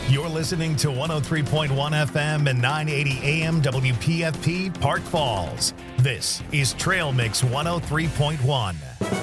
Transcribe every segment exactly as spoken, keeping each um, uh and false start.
You're listening to one oh three point one F M and nine eighty A M W P F P Park Falls. This is Trail Mix one oh three point one.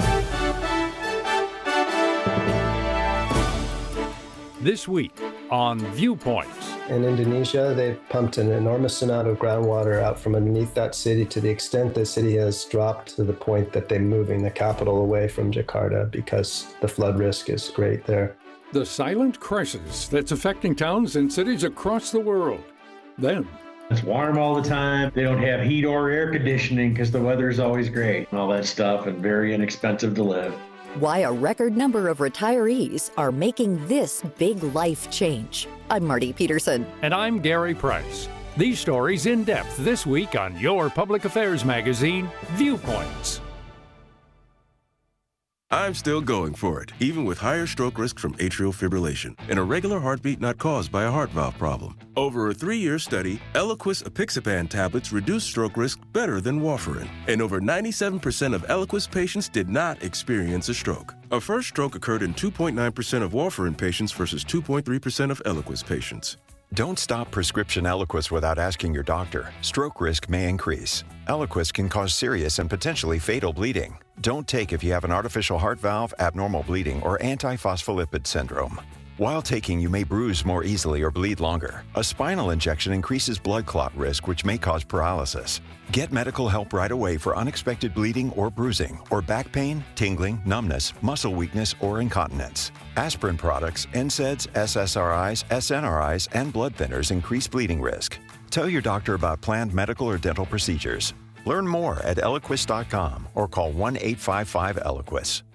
This week on Viewpoints. In Indonesia, they've pumped an enormous amount of groundwater out from underneath that city to the extent the city has dropped to the point that they're moving the capital away from Jakarta because the flood risk is great there. The silent crisis that's affecting towns and cities across the world. Then, it's warm all the time. They don't have heat or air conditioning because the weather is always great and all that stuff and very inexpensive to live. Why a record number of retirees are making this big life change. I'm Marty Peterson. And I'm Gary Price. These stories in depth this week on your public affairs magazine, Viewpoints. I'm still going for it, even with higher stroke risk from atrial fibrillation, an irregular heartbeat not caused by a heart valve problem. Over a three-year study, Eliquis apixaban tablets reduced stroke risk better than warfarin, and over ninety-seven percent of Eliquis patients did not experience a stroke. A first stroke occurred in two point nine percent of warfarin patients versus two point three percent of Eliquis patients. Don't stop prescription Eliquis without asking your doctor. Stroke risk may increase. Eliquis can cause serious and potentially fatal bleeding. Don't take if you have an artificial heart valve, abnormal bleeding, or antiphospholipid syndrome. While taking, you may bruise more easily or bleed longer. A spinal injection increases blood clot risk, which may cause paralysis. Get medical help right away for unexpected bleeding or bruising, or back pain, tingling, numbness, muscle weakness, or incontinence. Aspirin products, N SAIDs, S S R Is, S N R Is, and blood thinners increase bleeding risk. Tell your doctor about planned medical or dental procedures. Learn more at Eliquis dot com or call one eight five five Eliquis.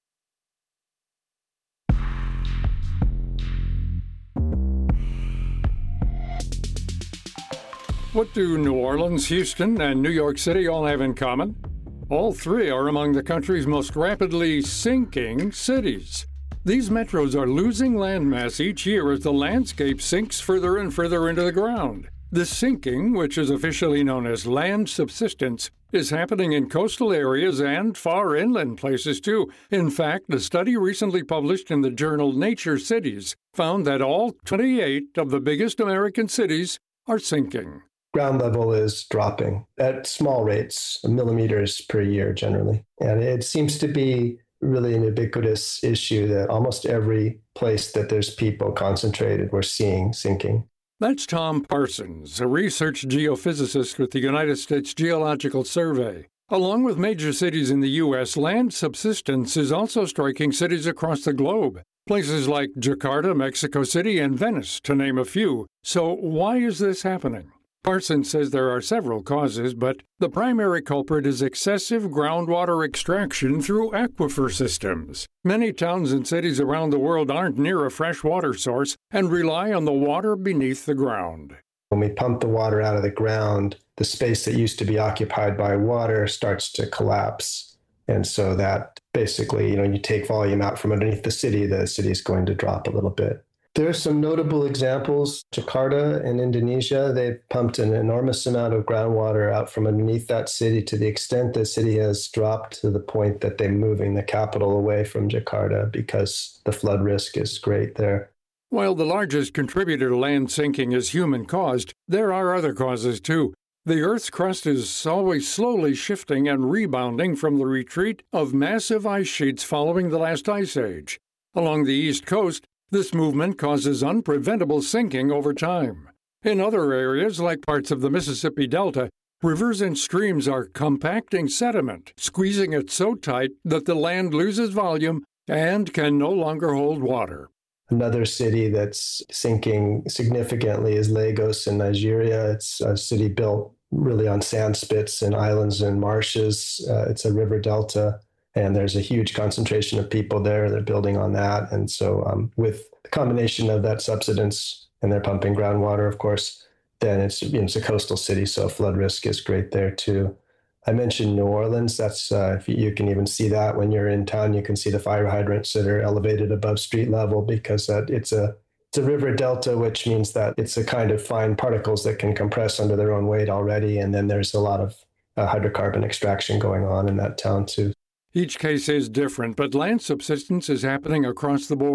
What do New Orleans, Houston, and New York City all have in common? All three are among the country's most rapidly sinking cities. These metros are losing landmass each year as the landscape sinks further and further into the ground. This sinking, which is officially known as land subsidence, is happening in coastal areas and far inland places too. In fact, a study recently published in the journal Nature Cities found that all twenty-eight of the biggest American cities are sinking. Ground level is dropping at small rates, millimeters per year generally. And it seems to be really an ubiquitous issue that almost every place that there's people concentrated, we're seeing sinking. That's Tom Parsons, a research geophysicist with the United States Geological Survey. Along with major cities in the U S, land subsidence is also striking cities across the globe. Places like Jakarta, Mexico City, and Venice, to name a few. So why is this happening? Parsons says there are several causes, but the primary culprit is excessive groundwater extraction through aquifer systems. Many towns and cities around the world aren't near a fresh water source and rely on the water beneath the ground. When we pump the water out of the ground, the space that used to be occupied by water starts to collapse. And so that basically, you know, you take volume out from underneath the city, the city is going to drop a little bit. There are some notable examples. Jakarta in Indonesia, they've pumped an enormous amount of groundwater out from underneath that city to the extent the city has dropped to the point that they're moving the capital away from Jakarta because the flood risk is great there. While the largest contributor to land sinking is human-caused, there are other causes too. The Earth's crust is always slowly shifting and rebounding from the retreat of massive ice sheets following the last ice age. Along the East Coast, this movement causes unpreventable sinking over time. In other areas, like parts of the Mississippi Delta, rivers and streams are compacting sediment, squeezing it so tight that the land loses volume and can no longer hold water. Another city that's sinking significantly is Lagos in Nigeria. It's a city built really on sand spits and islands and marshes. Uh, it's a river delta. And there's a huge concentration of people there. They're building on that. And so um, with the combination of that subsidence and they're pumping groundwater, of course, then it's, you know, it's a coastal city. So flood risk is great there too. I mentioned New Orleans. That's uh, if you, you can even see that when you're in town, you can see the fire hydrants that are elevated above street level because uh, it's a it's a river delta, which means that it's a kind of fine particles that can compress under their own weight already. And then there's a lot of uh, hydrocarbon extraction going on in that town too. Each case is different, but land subsidence is happening across the board.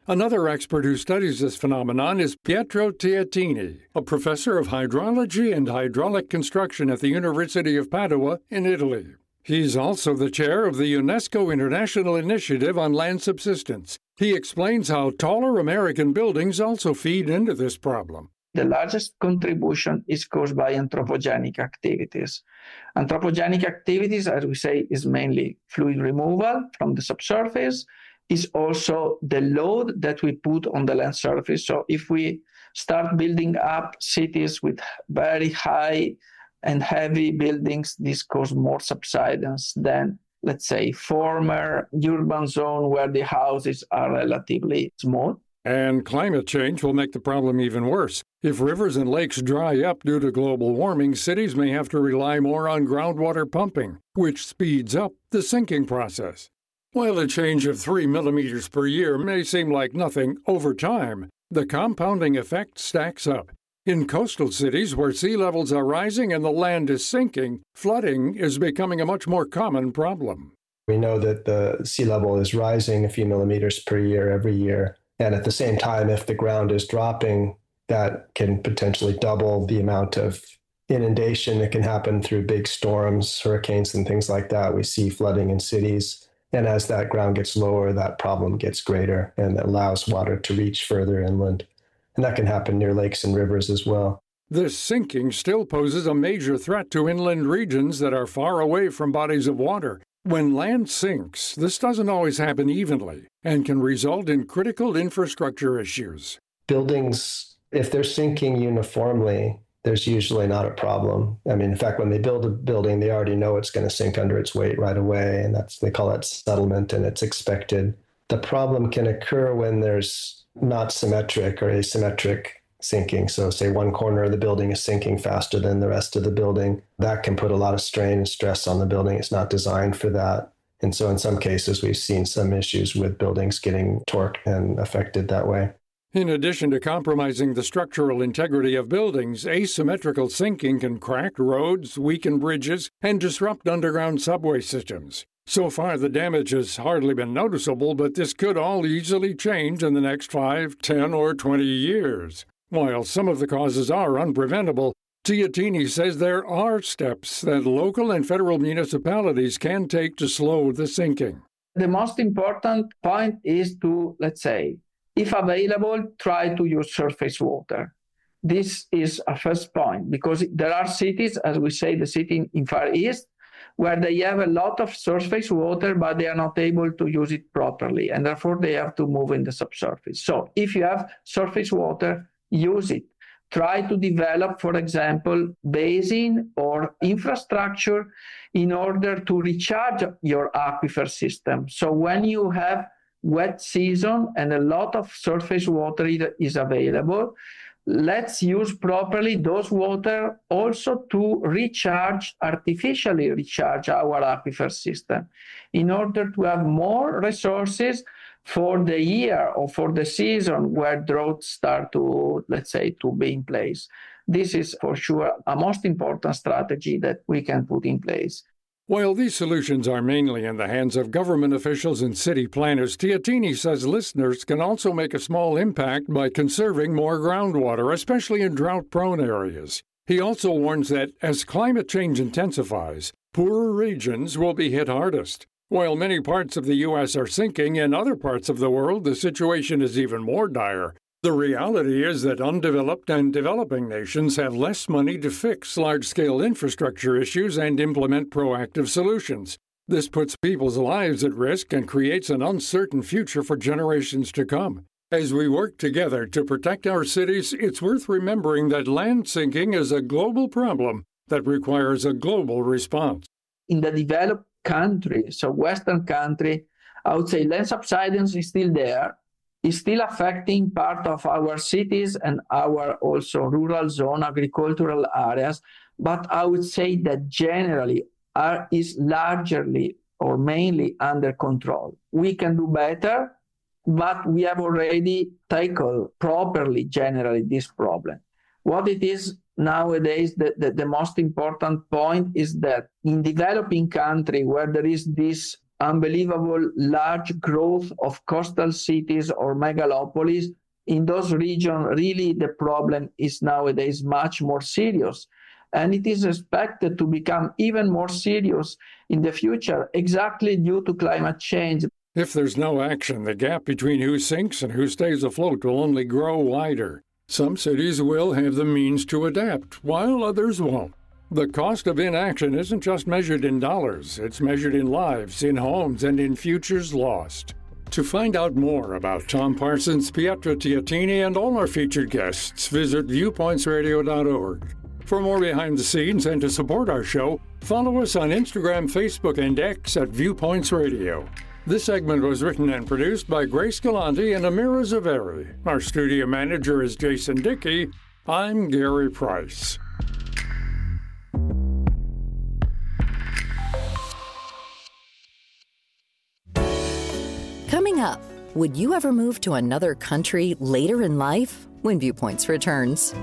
Another expert who studies this phenomenon is Pietro Tietini, a professor of hydrology and hydraulic construction at the University of Padua in Italy. He's also the chair of the UNESCO International Initiative on Land Subsistence. He explains how taller American buildings also feed into this problem. The largest contribution is caused by anthropogenic activities. Anthropogenic activities, as we say, is mainly fluid removal from the subsurface, is also the load that we put on the land surface. So if we start building up cities with very high and heavy buildings, this causes more subsidence than, let's say, former urban zone where the houses are relatively small. And climate change will make the problem even worse. If rivers and lakes dry up due to global warming, cities may have to rely more on groundwater pumping, which speeds up the sinking process. While a change of three millimeters per year may seem like nothing over time, the compounding effect stacks up. In coastal cities where sea levels are rising and the land is sinking, flooding is becoming a much more common problem. We know that the sea level is rising a few millimeters per year every year. And at the same time, if the ground is dropping, that can potentially double the amount of inundation that can happen through big storms, hurricanes, and things like that. We see flooding in cities. And as that ground gets lower, that problem gets greater and allows water to reach further inland. And that can happen near lakes and rivers as well. This sinking still poses a major threat to inland regions that are far away from bodies of water. When land sinks, this doesn't always happen evenly and can result in critical infrastructure issues. Buildings, if they're sinking uniformly, there's usually not a problem. I mean, in fact, when they build a building, they already know it's going to sink under its weight right away, and that's they call that settlement, and it's expected. The problem can occur when there's not symmetric or asymmetric sinking. So say one corner of the building is sinking faster than the rest of the building. That can put a lot of strain and stress on the building. It's not designed for that. And so in some cases, we've seen some issues with buildings getting torqued and affected that way. In addition to compromising the structural integrity of buildings, asymmetrical sinking can crack roads, weaken bridges, and disrupt underground subway systems. So far, the damage has hardly been noticeable, but this could all easily change in the next five, ten, or twenty years. While some of the causes are unpreventable, Tietini says there are steps that local and federal municipalities can take to slow the sinking. The most important point is to, let's say, if available, try to use surface water. This is a first point, because there are cities, as we say, the city in Far East, where they have a lot of surface water, but they are not able to use it properly, and therefore they have to move in the subsurface. So if you have surface water, use it. Try to develop, for example, basin or infrastructure in order to recharge your aquifer system. So when you have wet season and a lot of surface water is available, let's use properly those water also to recharge, artificially recharge our aquifer system in order to have more resources for the year or for the season where droughts start to, let's say, to be in place. This is for sure a most important strategy that we can put in place. While these solutions are mainly in the hands of government officials and city planners, Tietini says listeners can also make a small impact by conserving more groundwater, especially in drought-prone areas. He also warns that as climate change intensifies, poorer regions will be hit hardest. While many parts of the U S are sinking, in other parts of the world the situation is even more dire. The reality is that undeveloped and developing nations have less money to fix large-scale infrastructure issues and implement proactive solutions. This puts people's lives at risk and creates an uncertain future for generations to come. As we work together to protect our cities, it's worth remembering that land sinking is a global problem that requires a global response. In the developed country, so Western country, I would say land subsidence is still there. Is still affecting part of our cities and our also rural zone, agricultural areas. But I would say that generally are, is largely or mainly under control. We can do better, but we have already tackled properly generally this problem. What it is nowadays, the, the, the most important point is that in developing country where there is this unbelievable large growth of coastal cities or megalopolis. In those regions, really the problem is nowadays much more serious. And it is expected to become even more serious in the future, exactly due to climate change. If there's no action, the gap between who sinks and who stays afloat will only grow wider. Some cities will have the means to adapt, while others won't. The cost of inaction isn't just measured in dollars, it's measured in lives, in homes, and in futures lost. To find out more about Tom Parsons, Pietro Teatini, and all our featured guests, visit viewpoints radio dot org. For more behind the scenes and to support our show, follow us on Instagram, Facebook, and X at Viewpoints Radio. This segment was written and produced by Grace Galante and Amira Zaveri. Our studio manager is Jason Dickey. I'm Gary Price. Coming up, would you ever move to another country later in life? When Viewpoints returns.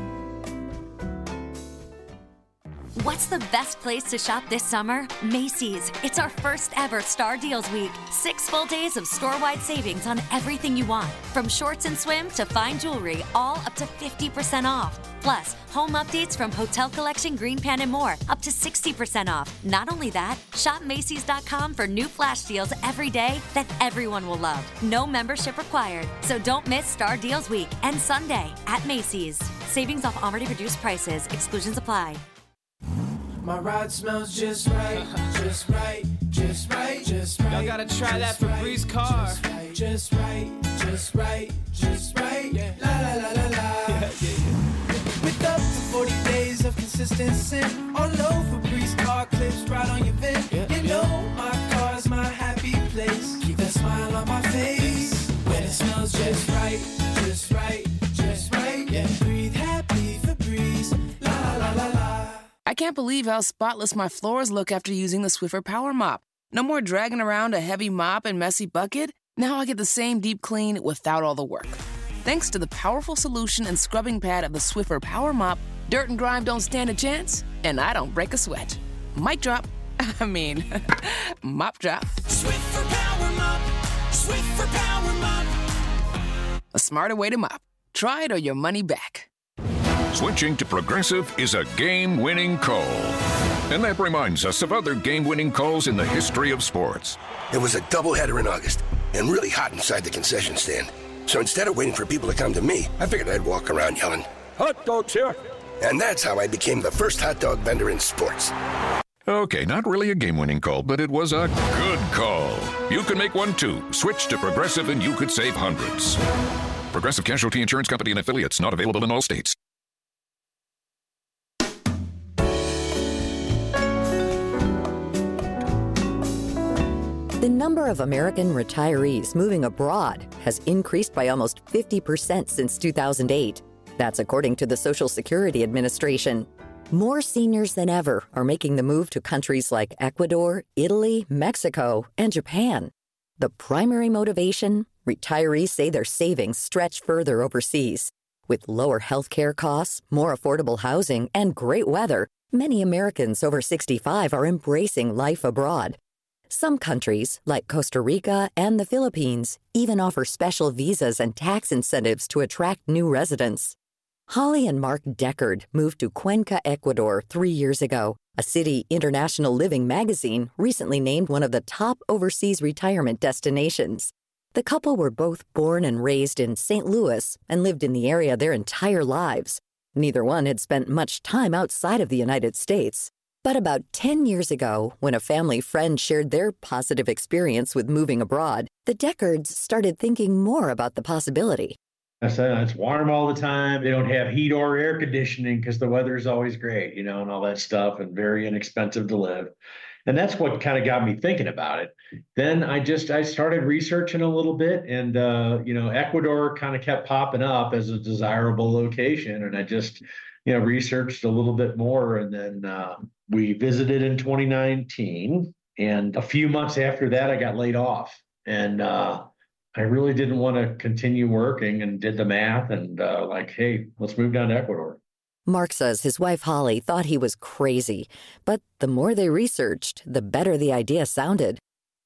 What's the best place to shop this summer? Macy's. It's our first ever Star Deals Week. Six full days of store-wide savings on everything you want. From shorts and swim to fine jewelry, all up to fifty percent off. Plus, home updates from Hotel Collection, Green Pan, and more, up to sixty percent off. Not only that, shop Macy's dot com for new flash deals every day that everyone will love. No membership required. So don't miss Star Deals Week and Sunday at Macy's. Savings off already reduced prices. Exclusions apply. My ride smells just right, just right, just right, just right. Y'all gotta try that Febreze car. Just right, just right, just right, just right. Yeah. La la la la la. Yeah, yeah, yeah. With up to forty days of consistent scent, all over Febreze car clips right on your vent. Yeah, you know yeah. my car's my happy place. Keep that smile on my face when it smells just right, just right, just right. Yeah, breathe happy Febreze. La la la la la. I can't believe how spotless my floors look after using the Swiffer Power Mop. No more dragging around a heavy mop and messy bucket. Now I get the same deep clean without all the work. Thanks to the powerful solution and scrubbing pad of the Swiffer Power Mop, dirt and grime don't stand a chance, and I don't break a sweat. Mic drop. I mean, mop drop. Swiffer Power Mop. Swiffer Power Mop. A smarter way to mop. Try it or your money back. Switching to Progressive is a game-winning call. And that reminds us of other game-winning calls in the history of sports. It was a doubleheader in August and really hot inside the concession stand. So instead of waiting for people to come to me, I figured I'd walk around yelling, "Hot dogs here!" And that's how I became the first hot dog vendor in sports. Okay, not really a game-winning call, but it was a good call. You can make one too. Switch to Progressive and you could save hundreds. Progressive Casualty Insurance Company and affiliates, not available in all states. The number of American retirees moving abroad has increased by almost fifty percent since two thousand eight. That's according to the Social Security Administration. More seniors than ever are making the move to countries like Ecuador, Italy, Mexico, and Japan. The primary motivation? Retirees say their savings stretch further overseas. With lower healthcare costs, more affordable housing, and great weather, many Americans over sixty-five are embracing life abroad. Some countries, like Costa Rica and the Philippines, even offer special visas and tax incentives to attract new residents. Holly and Mark Deckard moved to Cuenca, Ecuador, three years ago. A city International Living magazine recently named one of the top overseas retirement destinations. The couple were both born and raised in Saint Louis and lived in the area their entire lives. Neither one had spent much time outside of the United States. But about ten years ago, when a family friend shared their positive experience with moving abroad, the Deckards started thinking more about the possibility. I said, it's warm all the time. They don't have heat or air conditioning because the weather is always great, you know, and all that stuff, and very inexpensive to live. And that's what kind of got me thinking about it. Then I just, I started researching a little bit, and, uh, you know, Ecuador kind of kept popping up as a desirable location. And I just, you know, researched a little bit more. And then uh, we visited in twenty nineteen. And a few months after that, I got laid off. And uh, I really didn't want to continue working, and did the math and uh, like, hey, let's move down to Ecuador. Mark says his wife Holly thought he was crazy, but the more they researched, the better the idea sounded.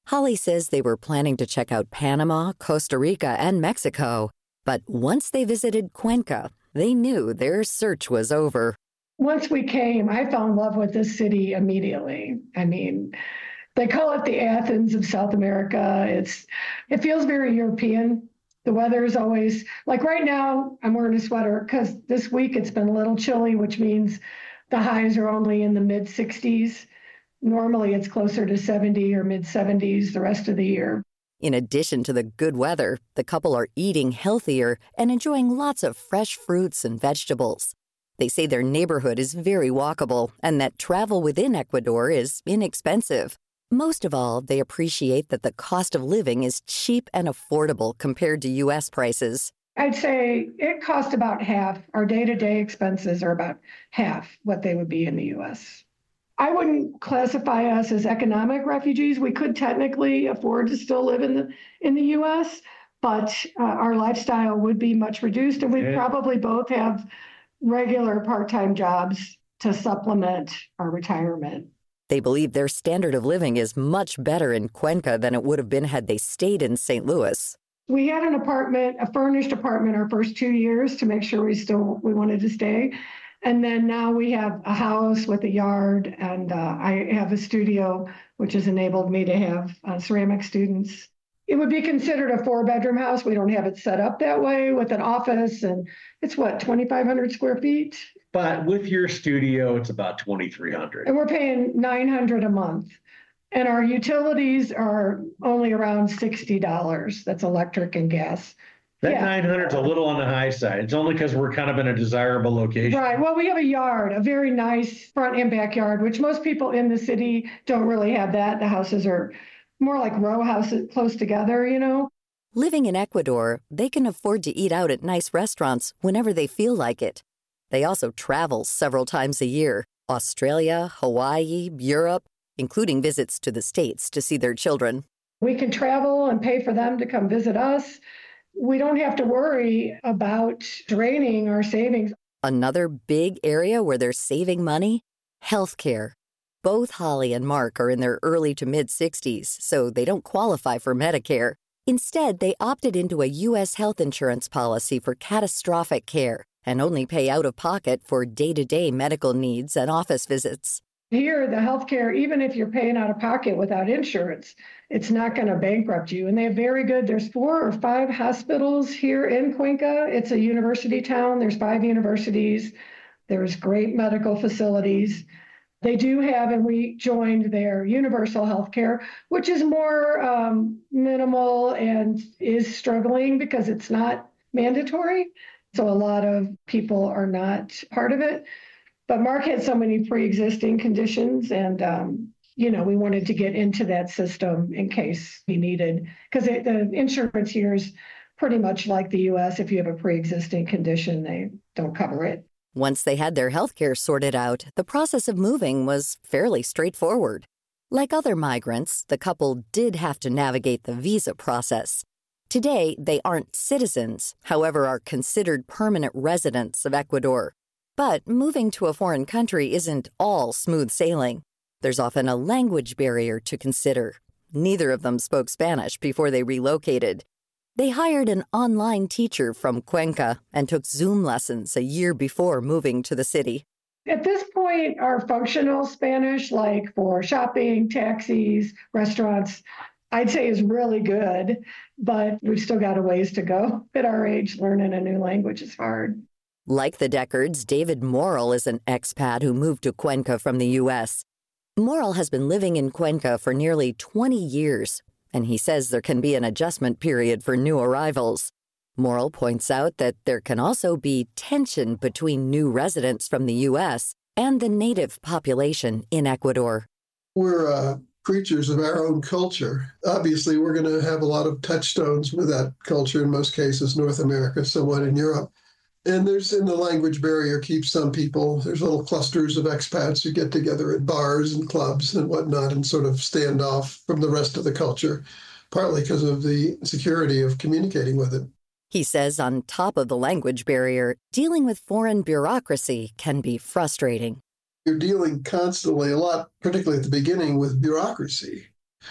Holly says they were planning to check out Panama, Costa Rica, and Mexico. But once they visited Cuenca, they knew their search was over. Once we came, I fell in love with this city immediately. I mean, they call it the Athens of South America. It's, it feels very European. The weather is always, like right now, I'm wearing a sweater because this week it's been a little chilly, which means the highs are only in the mid sixties. Normally, it's closer to seventy or mid seventies the rest of the year. In addition to the good weather, the couple are eating healthier and enjoying lots of fresh fruits and vegetables. They say their neighborhood is very walkable and that travel within Ecuador is inexpensive. Most of all, they appreciate that the cost of living is cheap and affordable compared to U S prices. I'd say it costs about half. Our day-to-day expenses are about half what they would be in the U S. I wouldn't classify us as economic refugees. We could technically afford to still live in the in the U S, but uh, our lifestyle would be much reduced, and we'd yeah. probably both have regular part-time jobs to supplement our retirement. They believe their standard of living is much better in Cuenca than it would have been had they stayed in Saint Louis. We had an apartment, a furnished apartment, our first two years to make sure we still we wanted to stay. And then now we have a house with a yard, and uh, I have a studio, which has enabled me to have uh, ceramic students. It would be considered a four-bedroom house. We don't have it set up that way with an office, and it's what, twenty-five hundred square feet? But with your studio, it's about twenty-three hundred. And we're paying nine hundred a month. And our utilities are only around sixty dollars. That's electric and gas. That yeah. nine hundred is a little on the high side. It's only because we're kind of in a desirable location. Right. Well, we have a yard, a very nice front and backyard, which most people in the city don't really have that. The houses are more like row houses close together, you know. Living in Ecuador, they can afford to eat out at nice restaurants whenever they feel like it. They also travel several times a year. Australia, Hawaii, Europe, including visits to the States to see their children. We can travel and pay for them to come visit us. We don't have to worry about draining our savings. Another big area where they're saving money? Healthcare. Both Holly and Mark are in their early to mid-sixties, so they don't qualify for Medicare. Instead, they opted into a U S health insurance policy for catastrophic care and only pay out of pocket for day-to-day medical needs and office visits. Here, the healthcare, even if you're paying out of pocket without insurance, it's not going to bankrupt you. And they have very good, there's four or five hospitals here in Cuenca. It's a university town. There's five universities. There's great medical facilities. They do have, and we joined their universal healthcare, which is more um, minimal and is struggling because it's not mandatory. So a lot of people are not part of it. But Mark had so many pre-existing conditions, and, um, you know, we wanted to get into that system in case he needed, because the insurance here is pretty much like the U S. If you have a pre-existing condition, they don't cover it. Once they had their health care sorted out, the process of moving was fairly straightforward. Like other migrants, the couple did have to navigate the visa process. Today, they aren't citizens, however, are considered permanent residents of Ecuador. But moving to a foreign country isn't all smooth sailing. There's often a language barrier to consider. Neither of them spoke Spanish before they relocated. They hired an online teacher from Cuenca and took Zoom lessons a year before moving to the city. At this point, our functional Spanish, like for shopping, taxis, restaurants, I'd say is really good, but we've still got a ways to go. At our age, learning a new language is hard. Like the Deckards, David Morrill is an expat who moved to Cuenca from the U S. Morrill has been living in Cuenca for nearly twenty years, and he says there can be an adjustment period for new arrivals. Morrill points out that there can also be tension between new residents from the U S and the native population in Ecuador. We're uh, creatures of our own culture. Obviously, we're going to have a lot of touchstones with that culture, in most cases, North America, somewhat in Europe. And there's, in the language barrier keeps some people, there's little clusters of expats who get together at bars and clubs and whatnot and sort of stand off from the rest of the culture, partly because of the security of communicating with it. He says on top of the language barrier, dealing with foreign bureaucracy can be frustrating. You're dealing constantly, a lot, particularly at the beginning, with bureaucracy.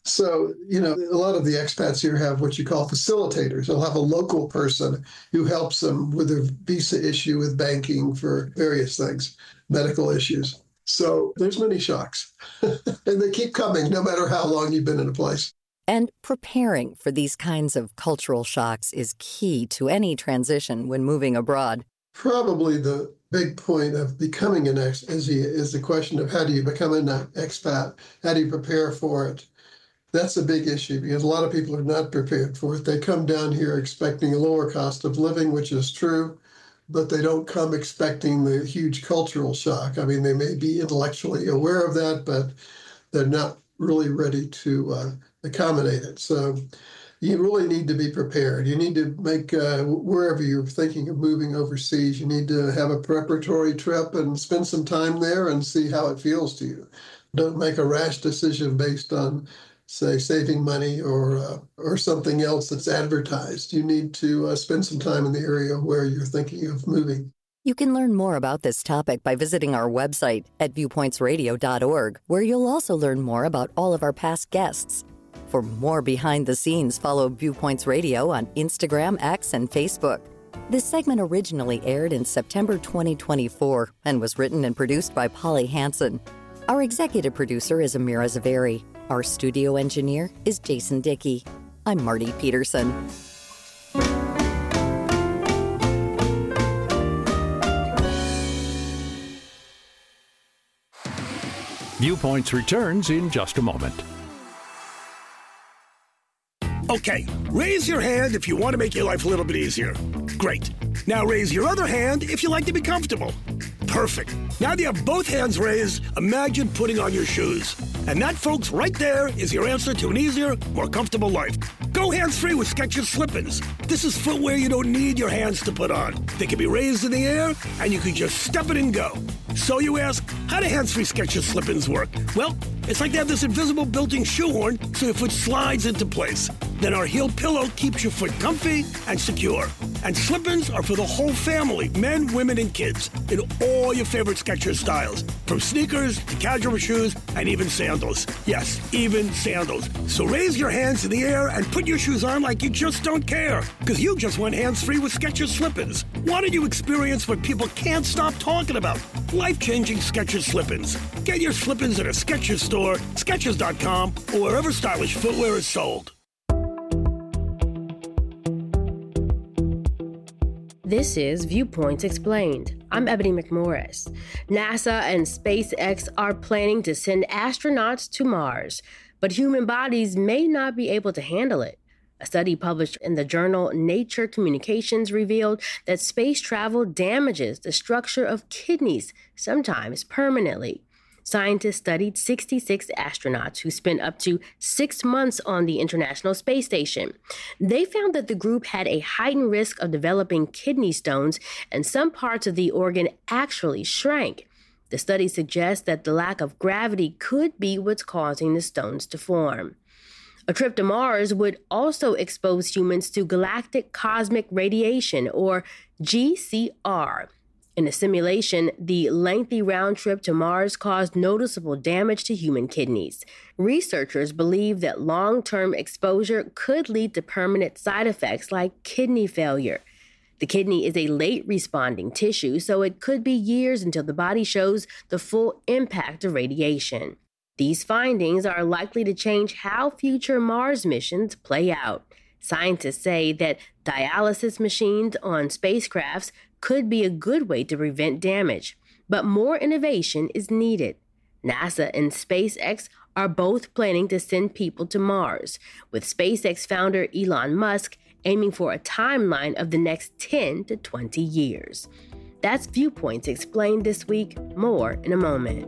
So, you know, a lot of the expats here have what you call facilitators. They'll have a local person who helps them with a visa issue, with banking, for various things, medical issues. So there's many shocks, and they keep coming no matter how long you've been in a place. And preparing for these kinds of cultural shocks is key to any transition when moving abroad. Probably the big point of becoming an ex is the, is the question of how do you become an expat? How do you prepare for it? That's a big issue because a lot of people are not prepared for it. They come down here expecting a lower cost of living, which is true, but they don't come expecting the huge cultural shock. I mean, they may be intellectually aware of that, but they're not really ready to uh, accommodate it. So you really need to be prepared. You need to make, uh, wherever you're thinking of moving overseas, you need to have a preparatory trip and spend some time there and see how it feels to you. Don't make a rash decision based on, say, saving money or uh, or something else that's advertised. You need to uh, spend some time in the area where you're thinking of moving. You can learn more about this topic by visiting our website at viewpoints radio dot org, where you'll also learn more about all of our past guests. For more behind the scenes, follow Viewpoints Radio on Instagram, X, and Facebook. This segment originally aired in September twenty twenty-four and was written and produced by Polly Hansen. Our executive producer is Amira Zaveri. Our studio engineer is Jason Dickey. I'm Marty Peterson. Viewpoints returns in just a moment. Okay, raise your hand if you want to make your life a little bit easier. Great. Now raise your other hand if you like to be comfortable. Perfect. Now that you have both hands raised, imagine putting on your shoes. And that, folks, right there is your answer to an easier, more comfortable life. Go hands-free with Skechers Slip-ins. This is footwear you don't need your hands to put on. They can be raised in the air, and you can just step it and go. So you ask, how do hands-free Skechers Slip-ins work? Well, it's like they have this invisible built-in shoehorn so your foot slides into place. Then our heel pillow keeps your foot comfy and secure. And slip-ins are for the whole family, men, women, and kids, in all your favorite Skechers styles, from sneakers to casual shoes and even sandals. Yes, even sandals. So raise your hands in the air and put your shoes on like you just don't care, because you just went hands-free with Skechers Slip-ins. Why don't you experience what people can't stop talking about? Life-changing Skechers Slip-ins. Get your Slip-ins at a Skechers store, Skechers dot com, or wherever stylish footwear is sold. This is Viewpoints Explained. I'm Ebony McMorris. NASA and SpaceX are planning to send astronauts to Mars, but human bodies may not be able to handle it. A study published in the journal Nature Communications revealed that space travel damages the structure of kidneys, sometimes permanently. Scientists studied sixty-six astronauts who spent up to six months on the International Space Station. They found that the group had a heightened risk of developing kidney stones, and some parts of the organ actually shrank. The study suggests that the lack of gravity could be what's causing the stones to form. A trip to Mars would also expose humans to galactic cosmic radiation, or G C R. In a simulation, the lengthy round trip to Mars caused noticeable damage to human kidneys. Researchers believe that long-term exposure could lead to permanent side effects like kidney failure. The kidney is a late-responding tissue, so it could be years until the body shows the full impact of radiation. These findings are likely to change how future Mars missions play out. Scientists say that dialysis machines on spacecrafts could be a good way to prevent damage, but more innovation is needed. NASA and SpaceX are both planning to send people to Mars, with SpaceX founder Elon Musk aiming for a timeline of the next ten to twenty years. That's Viewpoints Explained this week. More in a moment.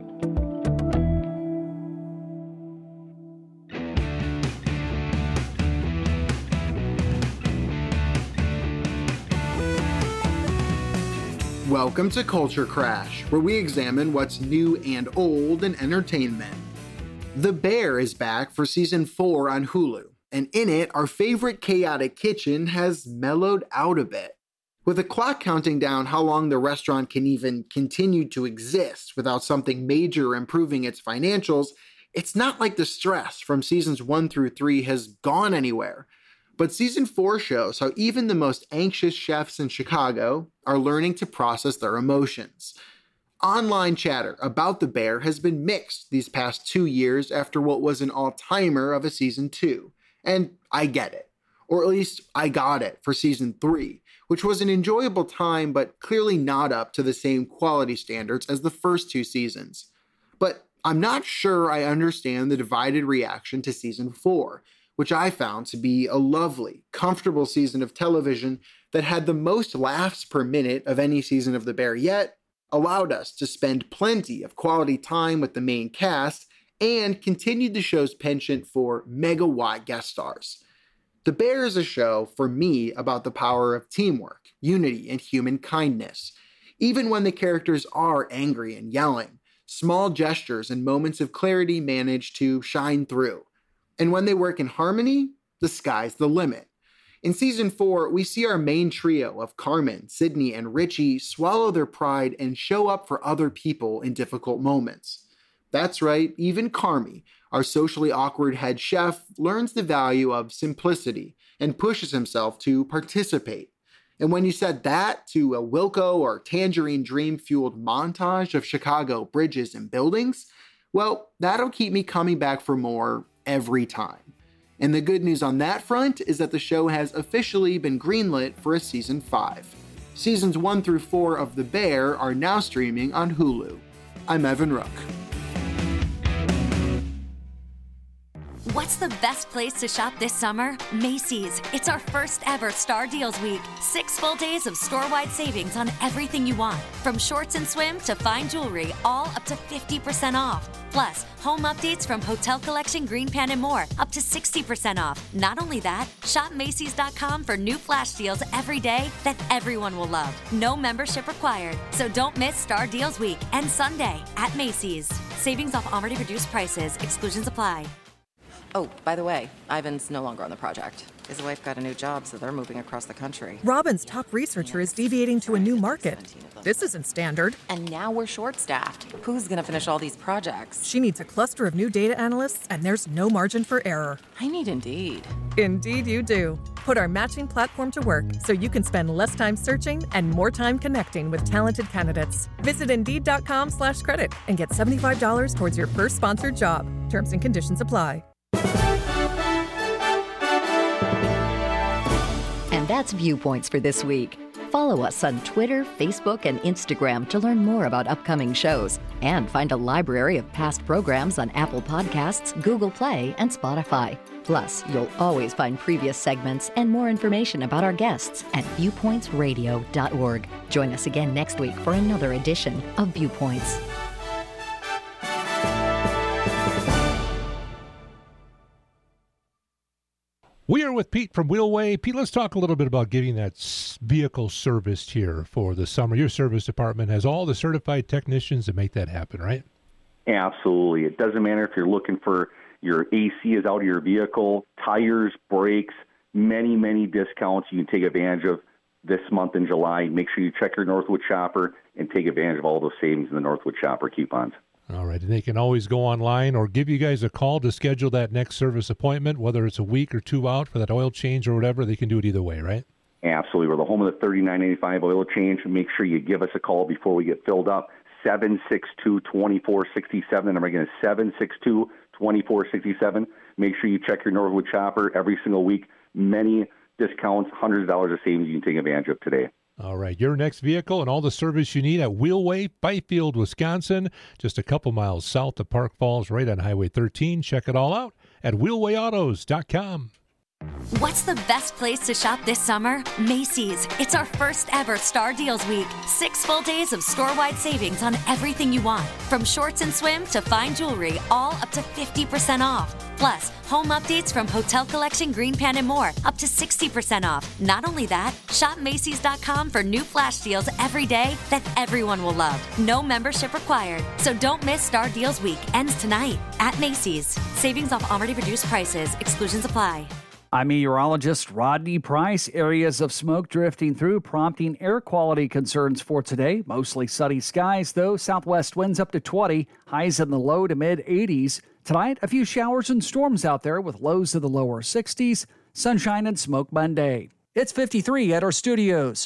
Welcome to Culture Crash, where we examine what's new and old in entertainment. The Bear is back for season four on Hulu, and in it, our favorite chaotic kitchen has mellowed out a bit. With the clock counting down how long the restaurant can even continue to exist without something major improving its financials, It's not like the stress from seasons one through three has gone anywhere. But season four shows how even the most anxious chefs in Chicago are learning to process their emotions. Online chatter about The Bear has been mixed these past two years after what was an all-timer of a season two. And I get it. Or at least I got it for season three, which was an enjoyable time but clearly not up to the same quality standards as the first two seasons. But I'm not sure I understand the divided reaction to season four, which I found to be a lovely, comfortable season of television that had the most laughs per minute of any season of The Bear yet, allowed us to spend plenty of quality time with the main cast, and continued the show's penchant for megawatt guest stars. The Bear is a show, for me, about the power of teamwork, unity, and human kindness. Even when the characters are angry and yelling, small gestures and moments of clarity manage to shine through. And when they work in harmony, the sky's the limit. In season four, we see our main trio of Carmen, Sydney, and Richie swallow their pride and show up for other people in difficult moments. That's right, even Carmi, our socially awkward head chef, learns the value of simplicity and pushes himself to participate. And when you said that to a Wilco or Tangerine Dream-fueled montage of Chicago bridges and buildings, well, that'll keep me coming back for more every time. And the good news on that front is that the show has officially been greenlit for a season five. Seasons one through four of The Bear are now streaming on Hulu. I'm Evan Rook. What's the best place to shop this summer? Macy's. It's our first ever Star Deals Week. Six full days of store-wide savings on everything you want. From shorts and swim to fine jewelry, all up to fifty percent off. Plus, home updates from Hotel Collection, Green Pan, and more, up to sixty percent off. Not only that, shop Macy's dot com for new flash deals every day that everyone will love. No membership required. So don't miss Star Deals Week and Sunday at Macy's. Savings off already reduced prices. Exclusions apply. Oh, by the way, Ivan's no longer on the project. His wife got a new job, so they're moving across the country. Robin's top researcher is deviating to a new market. This isn't standard. And now we're short-staffed. Who's going to finish all these projects? She needs a cluster of new data analysts, and there's no margin for error. I need Indeed. Indeed you do. Put our matching platform to work so you can spend less time searching and more time connecting with talented candidates. Visit Indeed.com slash credit and get seventy-five dollars towards your first sponsored job. Terms and conditions apply. And that's Viewpoints for this week. Follow us on Twitter, Facebook, and Instagram to learn more about upcoming shows and find a library of past programs on Apple Podcasts, Google Play, and Spotify. Plus, you'll always find previous segments and more information about our guests at viewpoints radio dot org. Join us again next week for another edition of Viewpoints. We are with Pete from Wheelway. Pete, let's talk a little bit about getting that vehicle serviced here for the summer. Your service department has all the certified technicians to make that happen, right? Absolutely. It doesn't matter if you're looking for your A C is out of your vehicle, tires, brakes, many, many discounts you can take advantage of this month in July. Make sure you check your Northwood Shopper and take advantage of all those savings in the Northwood Shopper coupons. All right, and they can always go online or give you guys a call to schedule that next service appointment, whether it's a week or two out for that oil change or whatever. They can do it either way, right? Absolutely. We're the home of the thirty-nine eighty-five oil change. Make sure you give us a call before we get filled up. seven six two, two four six seven. The number again is seven six two, two four six seven. Make sure you check your Northwood Shopper every single week. Many discounts, hundreds of dollars of savings you can take advantage of today. All right, your next vehicle and all the service you need at Wheelway, Byfield, Wisconsin, just a couple miles south of Park Falls, right on Highway thirteen. Check it all out at wheelway autos dot com. What's the best place to shop this summer? Macy's. It's our first ever Star Deals Week. Six full days of store-wide savings on everything you want. From shorts and swim to fine jewelry, all up to fifty percent off. Plus, home updates from Hotel Collection, Green Pan, and more, up to sixty percent off. Not only that, shop Macy's dot com for new flash deals every day that everyone will love. No membership required. So don't miss Star Deals Week. Ends tonight at Macy's. Savings off already reduced prices. Exclusions apply. I'm meteorologist Rodney Price. Areas of smoke drifting through, prompting air quality concerns for today. Mostly sunny skies, though. Southwest winds up to twenty, highs in the low to mid eighties. Tonight, a few showers and storms out there with lows of the lower sixties. Sunshine and smoke Monday. It's fifty-three at our studios.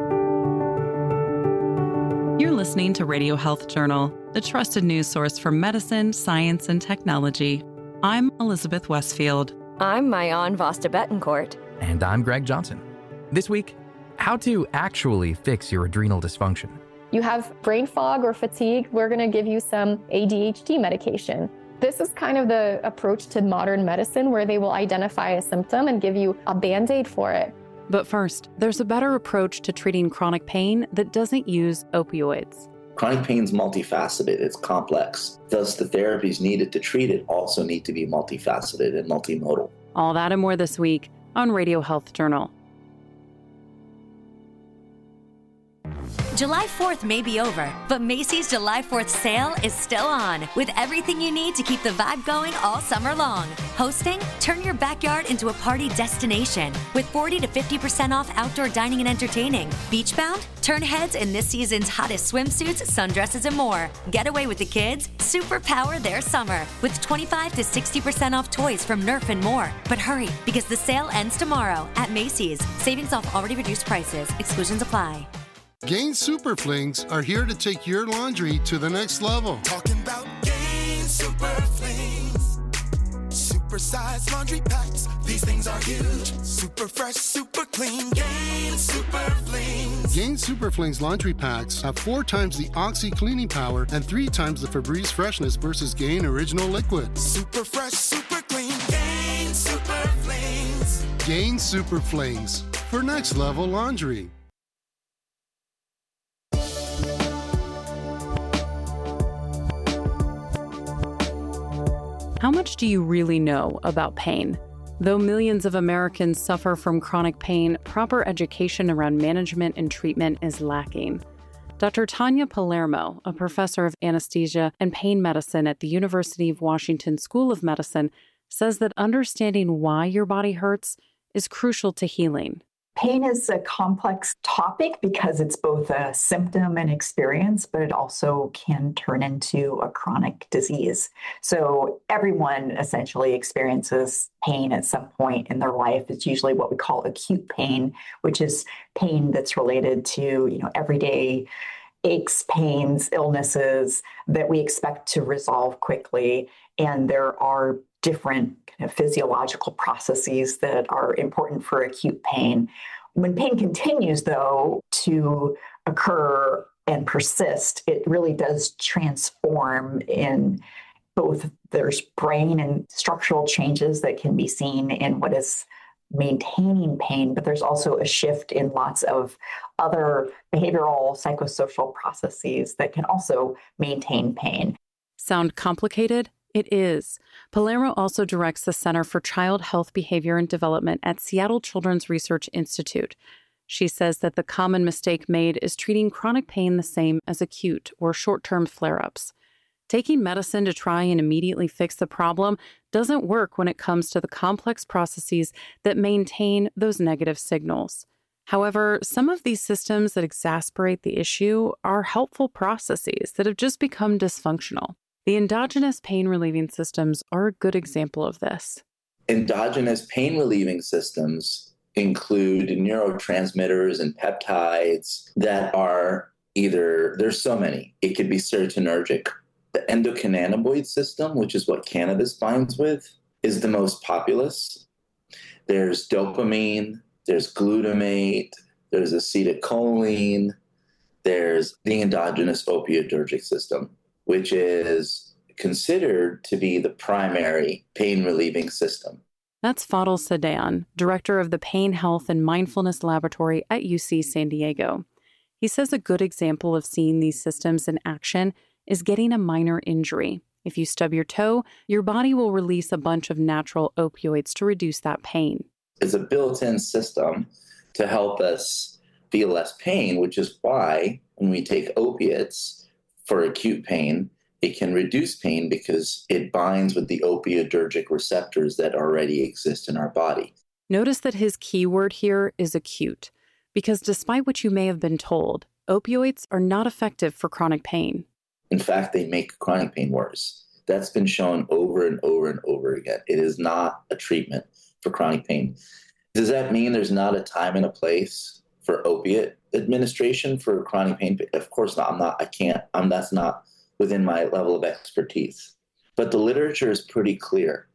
You're listening to Radio Health Journal, the trusted news source for medicine, science, and technology. I'm Elizabeth Westfield. I'm Mayan Vasta Betancourt. And I'm Greg Johnson. This week, how to actually fix your adrenal dysfunction. You have brain fog or fatigue, we're going to give you some A D H D medication. This is kind of the approach to modern medicine where they will identify a symptom and give you a Band-Aid for it. But first, there's a better approach to treating chronic pain that doesn't use opioids. Chronic pain is multifaceted, it's complex. Thus, the therapies needed to treat it also need to be multifaceted and multimodal. All that and more this week on Radio Health Journal. July fourth may be over, but Macy's July fourth sale is still on, with everything you need to keep the vibe going all summer long. Hosting? Turn your backyard into a party destination with forty to fifty percent off outdoor dining and entertaining. Beachbound? Turn heads in this season's hottest swimsuits, sundresses, and more. Get away with the kids? Superpower their summer with twenty-five to sixty percent off toys from Nerf and more. But hurry, because the sale ends tomorrow at Macy's. Savings off already reduced prices. Exclusions apply. Gain Super Flings are here to take your laundry to the next level. Talking about Gain Super Flings. Super size laundry packs. These things are huge. Super fresh, super clean. Gain Super Flings. Gain Super Flings laundry packs have four times the Oxy cleaning power and three times the Febreze freshness versus Gain Original Liquid. Super fresh, super clean. Gain Super Flings. Gain Super Flings for next level laundry. How much do you really know about pain? Though millions of Americans suffer from chronic pain, proper education around management and treatment is lacking. Doctor Tanya Palermo, a professor of anesthesia and pain medicine at the University of Washington School of Medicine, says that understanding why your body hurts is crucial to healing. Pain is a complex topic because it's both a symptom and experience, but it also can turn into a chronic disease. So everyone essentially experiences pain at some point in their life. It's usually what we call acute pain, which is pain that's related to, you know, everyday aches, pains, illnesses that we expect to resolve quickly. And there are different kind of physiological processes that are important for acute pain. When pain continues, though, to occur and persist, it really does transform in both there's brain and structural changes that can be seen in what is maintaining pain, but there's also a shift in lots of other behavioral, psychosocial processes that can also maintain pain. Sound complicated? It is. Palermo also directs the Center for Child Health Behavior and Development at Seattle Children's Research Institute. She says that the common mistake made is treating chronic pain the same as acute or short-term flare-ups. Taking medicine to try and immediately fix the problem doesn't work when it comes to the complex processes that maintain those negative signals. However, some of these systems that exacerbate the issue are helpful processes that have just become dysfunctional. The endogenous pain-relieving systems are a good example of this. Endogenous pain-relieving systems include neurotransmitters and peptides that are either, there's so many, it could be serotonergic. The endocannabinoid system, which is what cannabis binds with, is the most populous. There's dopamine, there's glutamate, there's acetylcholine, there's the endogenous opioidergic system, which is considered to be the primary pain-relieving system. That's Fadil Sadan, director of the Pain Health and Mindfulness Laboratory at U C San Diego. He says a good example of seeing these systems in action is getting a minor injury. If you stub your toe, your body will release a bunch of natural opioids to reduce that pain. It's a built-in system to help us feel less pain, which is why when we take opiates for acute pain, it can reduce pain because it binds with the opioidergic receptors that already exist in our body. Notice that his keyword here is acute, because despite what you may have been told, opioids are not effective for chronic pain. In fact, they make chronic pain worse. That's been shown over and over and over again. It is not a treatment for chronic pain. Does that mean there's not a time and a place for opiate administration for chronic pain? Of course not. I'm not, I can't, I'm, that's not within my level of expertise. But the literature is pretty clear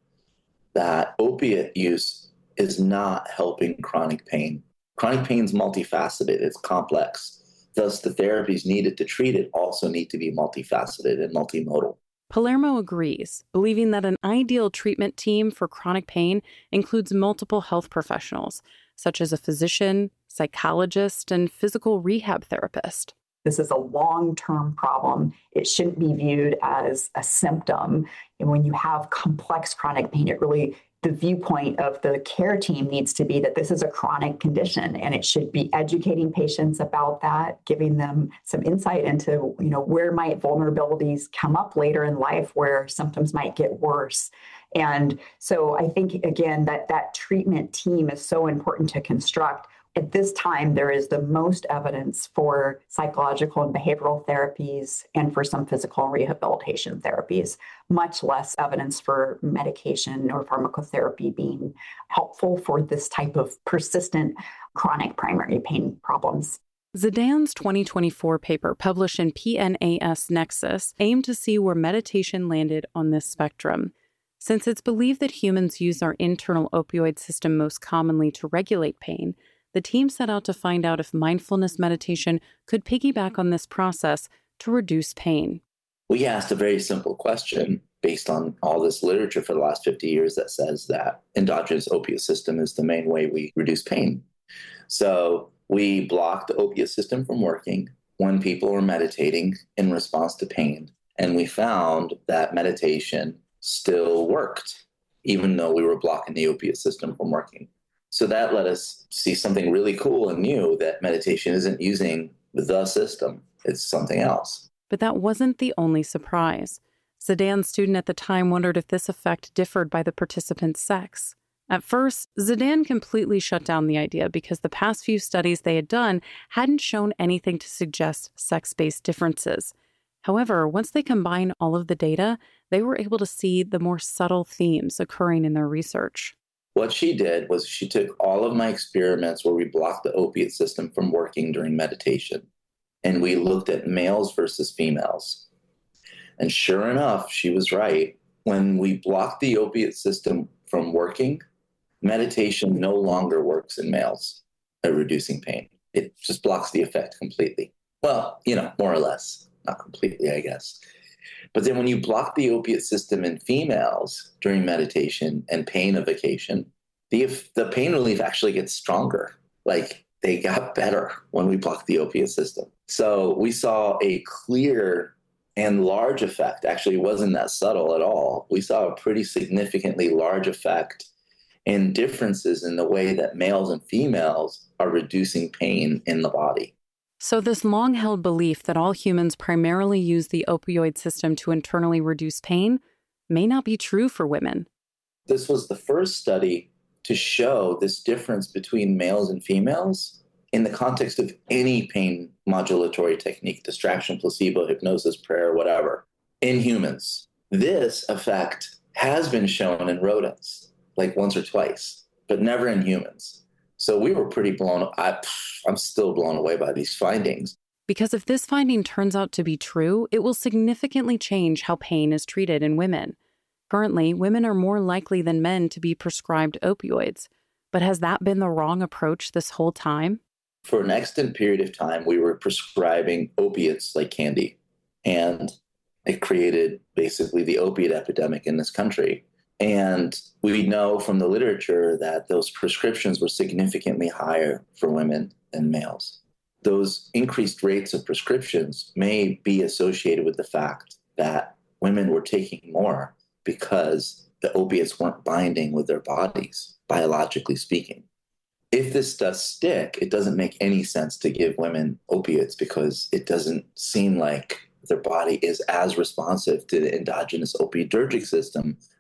that opiate use is not helping chronic pain. Chronic pain is multifaceted, it's complex. Thus, the therapies needed to treat it also need to be multifaceted and multimodal. Palermo agrees, believing that an ideal treatment team for chronic pain includes multiple health professionals, such as a physician, psychologist, and physical rehab therapist. This is a long-term problem. It shouldn't be viewed as a symptom. And when you have complex chronic pain, it really, the viewpoint of the care team needs to be that this is a chronic condition, and it should be educating patients about that, giving them some insight into, you know, where might vulnerabilities come up later in life where symptoms might get worse. And so I think, again, that that treatment team is so important to construct. At this time, there is the most evidence for psychological and behavioral therapies and for some physical rehabilitation therapies, much less evidence for medication or pharmacotherapy being helpful for this type of persistent chronic primary pain problems. Zidan's twenty twenty-four paper published in P N A S Nexus aimed to see where meditation landed on this spectrum. Since it's believed that humans use our internal opioid system most commonly to regulate pain, the team set out to find out if mindfulness meditation could piggyback on this process to reduce pain. We asked a very simple question based on all this literature for the last fifty years that says that endogenous opiate system is the main way we reduce pain. So we blocked the opiate system from working when people were meditating in response to pain. And we found that meditation still worked, even though we were blocking the opiate system from working. So that let us see something really cool and new, that meditation isn't using the system, it's something else. But that wasn't the only surprise. Zidan's student at the time wondered if this effect differed by the participant's sex. At first, Zidan completely shut down the idea because the past few studies they had done hadn't shown anything to suggest sex-based differences. However, once they combined all of the data, they were able to see the more subtle themes occurring in their research. What she did was she took all of my experiments where we blocked the opiate system from working during meditation, and we looked at males versus females. And sure enough, she was right. When we blocked the opiate system from working, meditation no longer works in males at reducing pain. It just blocks the effect completely. Well, you know, more or less. Not completely, I guess. But then when you block the opiate system in females during meditation and pain evocation, the, the pain relief actually gets stronger. Like, they got better when we blocked the opiate system. So we saw a clear and large effect. Actually, it wasn't that subtle at all. We saw a pretty significantly large effect in differences in the way that males and females are reducing pain in the body. So this long-held belief that all humans primarily use the opioid system to internally reduce pain may not be true for women. This was the first study to show this difference between males and females in the context of any pain modulatory technique, distraction, placebo, hypnosis, prayer, whatever, in humans. This effect has been shown in rodents, like once or twice, but never in humans. So we were pretty blown, I, I'm still blown away by these findings. Because if this finding turns out to be true, it will significantly change how pain is treated in women. Currently, women are more likely than men to be prescribed opioids. But has that been the wrong approach this whole time? For an extended period of time, we were prescribing opiates like candy. And it created basically the opiate epidemic in this country. And we know from the literature that those prescriptions were significantly higher for women than males. Those increased rates of prescriptions may be associated with the fact that women were taking more because the opiates weren't binding with their bodies, biologically speaking. If this does stick, it doesn't make any sense to give women opiates because it doesn't seem like their body is as responsive to the endogenous opiatergic system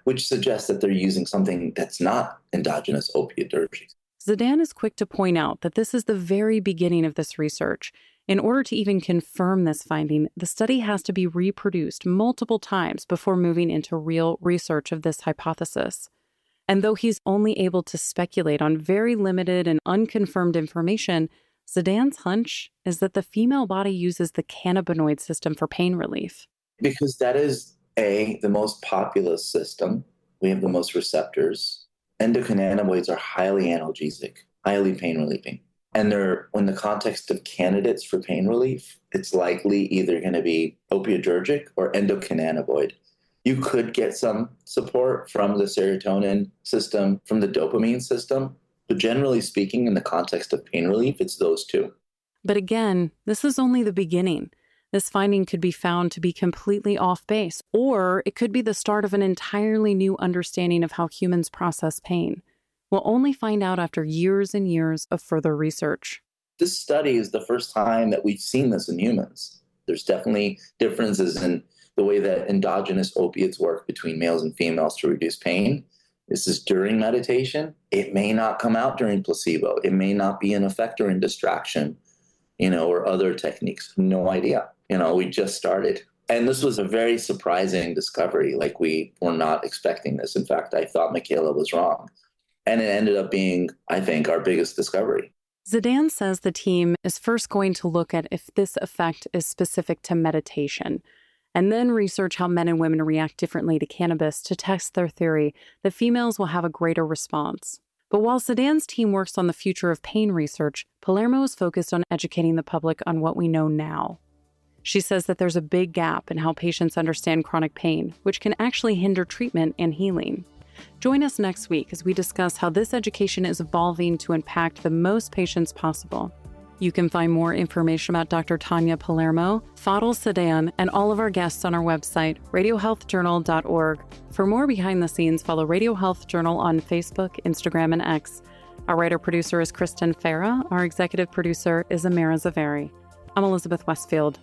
which suggests that they're using something that's not endogenous opiatergic. Zedan is quick to point out that this is the very beginning of this research. In order to even confirm this finding, the study has to be reproduced multiple times before moving into real research of this hypothesis. And though he's only able to speculate on very limited and unconfirmed information, Zedan's hunch is that the female body uses the cannabinoid system for pain relief. Because that is, A, the most populous system. We have the most receptors. Endocannabinoids are highly analgesic, highly pain relieving. And they're, in the context of candidates for pain relief, it's likely either going to be opiatergic or endocannabinoid. You could get some support from the serotonin system, from the dopamine system, but generally speaking, in the context of pain relief, it's those two. But again, this is only the beginning. This finding could be found to be completely off base, or it could be the start of an entirely new understanding of how humans process pain. We'll only find out after years and years of further research. This study is the first time that we've seen this in humans. There's definitely differences in the way that endogenous opiates work between males and females to reduce pain. This is during meditation. It may not come out during placebo. It may not be an effect during distraction, you know, or other techniques. No idea. You know, we just started. And this was a very surprising discovery. Like, we were not expecting this. In fact, I thought Michaela was wrong. And it ended up being, I think, our biggest discovery. Zedan says the team is first going to look at if this effect is specific to meditation, and then research how men and women react differently to cannabis to test their theory that females will have a greater response. But while Zedan's team works on the future of pain research, Palermo is focused on educating the public on what we know now. She says that there's a big gap in how patients understand chronic pain, which can actually hinder treatment and healing. Join us next week as we discuss how this education is evolving to impact the most patients possible. You can find more information about Doctor Tanya Palermo, Fadel Zedan, and all of our guests on our website, radio health journal dot org. For more behind the scenes, follow Radio Health Journal on Facebook, Instagram, and X. Our writer-producer is Kristen Farah. Our executive producer is Amira Zaveri. I'm Elizabeth Westfield.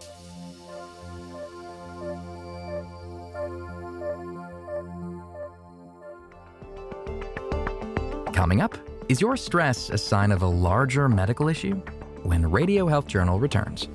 Coming up, is your stress a sign of a larger medical issue? When Radio Health Journal returns.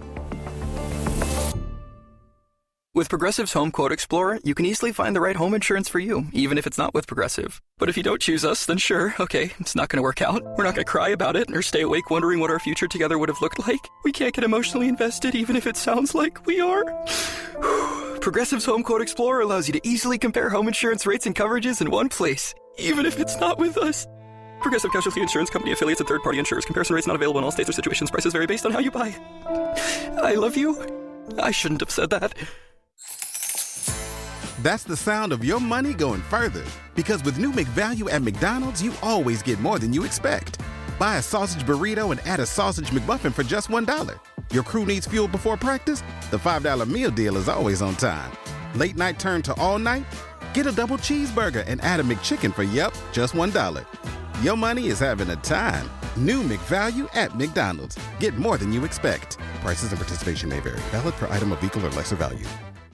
With Progressive's Home Quote Explorer, you can easily find the right home insurance for you, even if it's not with Progressive. But if you don't choose us, then sure, okay, it's not going to work out. We're not going to cry about it or stay awake wondering what our future together would have looked like. We can't get emotionally invested even if it sounds like we are. Progressive's Home Quote Explorer allows you to easily compare home insurance rates and coverages in one place, even if it's not with us. Progressive Casualty Insurance Company affiliates and third-party insurers. Comparison rates not available in all states or situations. Prices vary based on how you buy. I love you. I shouldn't have said that. That's the sound of your money going further. Because with new McValue at McDonald's, you always get more than you expect. Buy a sausage burrito and add a sausage McMuffin for just one dollar. Your crew needs fuel before practice? The five dollar meal deal is always on time. Late night turn to all night? Get a double cheeseburger and add a McChicken for, yep, just one dollar. Your money is having a time. New McValue at McDonald's. Get more than you expect. Prices and participation may vary. Valid per item of equal or lesser value.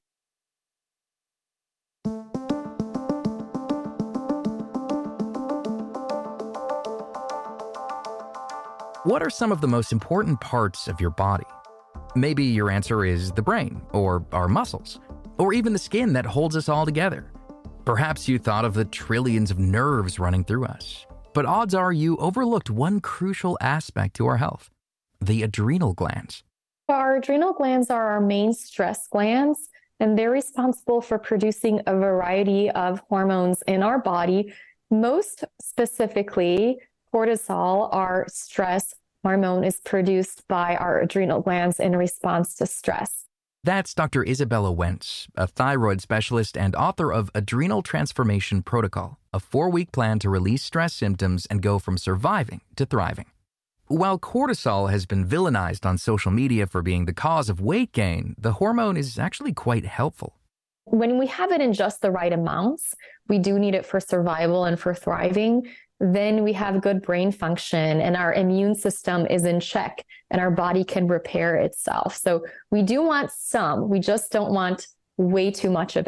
What are some of the most important parts of your body? Maybe your answer is the brain, or our muscles, or even the skin that holds us all together. Perhaps you thought of the trillions of nerves running through us. But odds are you overlooked one crucial aspect to our health, the adrenal glands. Our adrenal glands are our main stress glands, and they're responsible for producing a variety of hormones in our body. Most specifically, cortisol, our stress hormone, is produced by our adrenal glands in response to stress. That's Doctor Isabella Wentz, a thyroid specialist and author of Adrenal Transformation Protocol, a four-week plan to release stress symptoms and go from surviving to thriving. While cortisol has been villainized on social media for being the cause of weight gain, the hormone is actually quite helpful. When we have it in just the right amounts, we do need it for survival and for thriving. Then we have good brain function and our immune system is in check and our body can repair itself. So we do want some, we just don't want way too much of it.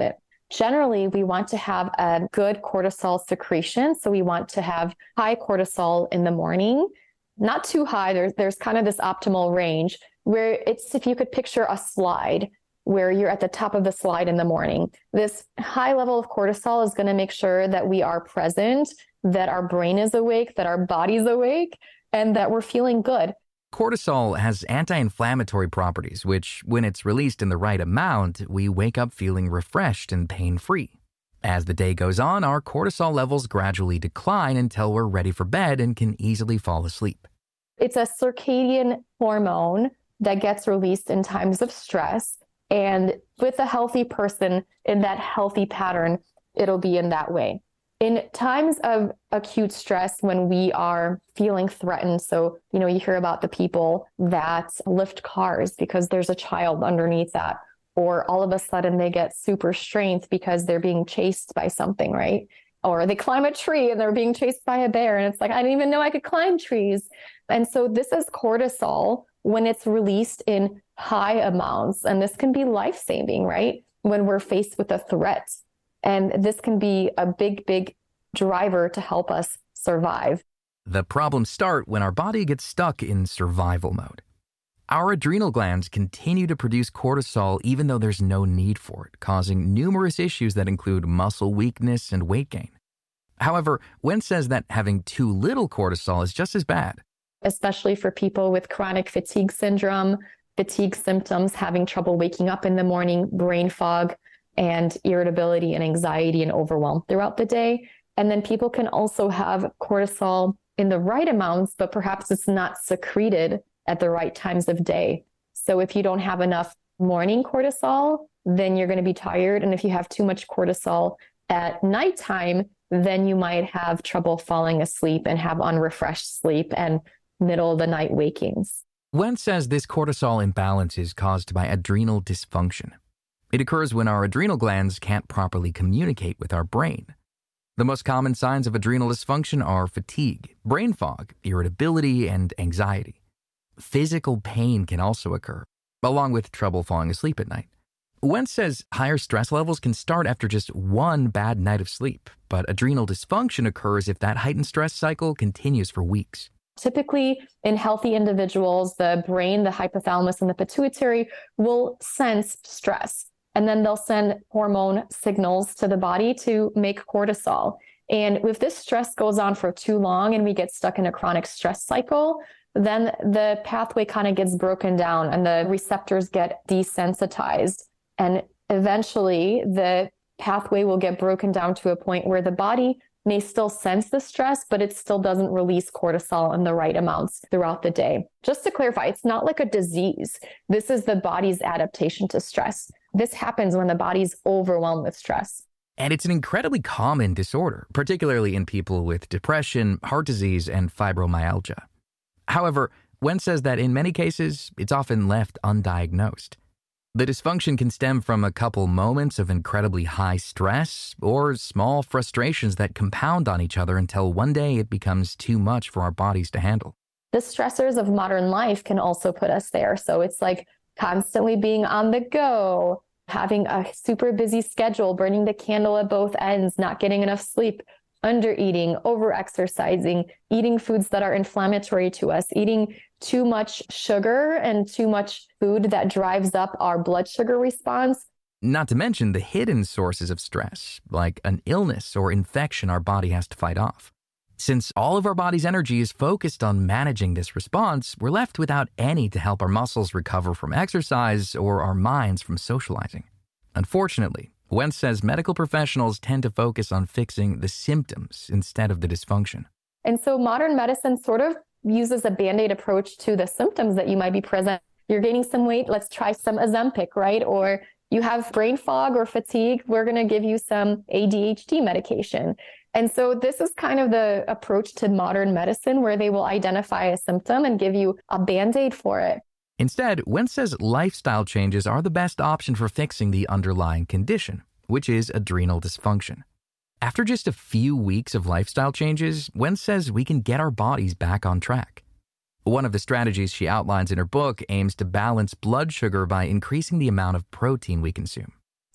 Generally, we want to have a good cortisol secretion. So we want to have high cortisol in the morning, not too high. There's, there's kind of this optimal range where it's, if you could picture a slide where you're at the top of the slide in the morning. This high level of cortisol is going to make sure that we are present, that our brain is awake, that our body's awake, and that we're feeling good. Cortisol has anti-inflammatory properties, which, when it's released in the right amount, we wake up feeling refreshed and pain-free. As the day goes on, our cortisol levels gradually decline until we're ready for bed and can easily fall asleep. It's a circadian hormone that gets released in times of stress. And with a healthy person in that healthy pattern, it'll be in that way. In times of acute stress, when we are feeling threatened, so, you know, you hear about the people that lift cars because there's a child underneath that, or all of a sudden they get super strength because they're being chased by something, right? Or they climb a tree and they're being chased by a bear. And it's like, I didn't even know I could climb trees. And so this is cortisol when it's released in high amounts. And this can be life-saving, right? When we're faced with a threat. And this can be a big, big driver to help us survive. The problems start when our body gets stuck in survival mode. Our adrenal glands continue to produce cortisol even though there's no need for it, causing numerous issues that include muscle weakness and weight gain. However, Wen says that having too little cortisol is just as bad. Especially for people with chronic fatigue syndrome, fatigue symptoms, having trouble waking up in the morning, brain fog, and irritability and anxiety and overwhelm throughout the day. And then people can also have cortisol in the right amounts, but perhaps it's not secreted at the right times of day. So if you don't have enough morning cortisol, then you're going to be tired. And if you have too much cortisol at nighttime, then you might have trouble falling asleep and have unrefreshed sleep and middle of the night wakings. Wen says this cortisol imbalance is caused by adrenal dysfunction. It occurs when our adrenal glands can't properly communicate with our brain. The most common signs of adrenal dysfunction are fatigue, brain fog, irritability, and anxiety. Physical pain can also occur, along with trouble falling asleep at night. Wen says higher stress levels can start after just one bad night of sleep, but adrenal dysfunction occurs if that heightened stress cycle continues for weeks. Typically, in healthy individuals, the brain, the hypothalamus, and the pituitary will sense stress. And then they'll send hormone signals to the body to make cortisol. And if this stress goes on for too long and we get stuck in a chronic stress cycle, then the pathway kind of gets broken down and the receptors get desensitized. And eventually the pathway will get broken down to a point where the body may still sense the stress, but it still doesn't release cortisol in the right amounts throughout the day. Just to clarify, it's not like a disease. This is the body's adaptation to stress. This happens when the body's overwhelmed with stress. And it's an incredibly common disorder, particularly in people with depression, heart disease, and fibromyalgia. However, Wen says that in many cases, it's often left undiagnosed. The dysfunction can stem from a couple moments of incredibly high stress or small frustrations that compound on each other until one day it becomes too much for our bodies to handle. The stressors of modern life can also put us there. So it's like constantly being on the go, having a super busy schedule, burning the candle at both ends, not getting enough sleep, undereating, over-exercising, eating foods that are inflammatory to us, eating too much sugar and too much food that drives up our blood sugar response. Not to mention the hidden sources of stress, like an illness or infection our body has to fight off. Since all of our body's energy is focused on managing this response, we're left without any to help our muscles recover from exercise or our minds from socializing. Unfortunately, Wen says medical professionals tend to focus on fixing the symptoms instead of the dysfunction. And so modern medicine sort of uses a Band-Aid approach to the symptoms that you might be present. You're gaining some weight, let's try some Ozempic, right? Or you have brain fog or fatigue, we're going to give you some A D H D medication. And so this is kind of the approach to modern medicine where they will identify a symptom and give you a Band-Aid for it. Instead, Wen says lifestyle changes are the best option for fixing the underlying condition, which is adrenal dysfunction. After just a few weeks of lifestyle changes, Wen says we can get our bodies back on track. One of the strategies she outlines in her book aims to balance blood sugar by increasing the amount of protein we consume.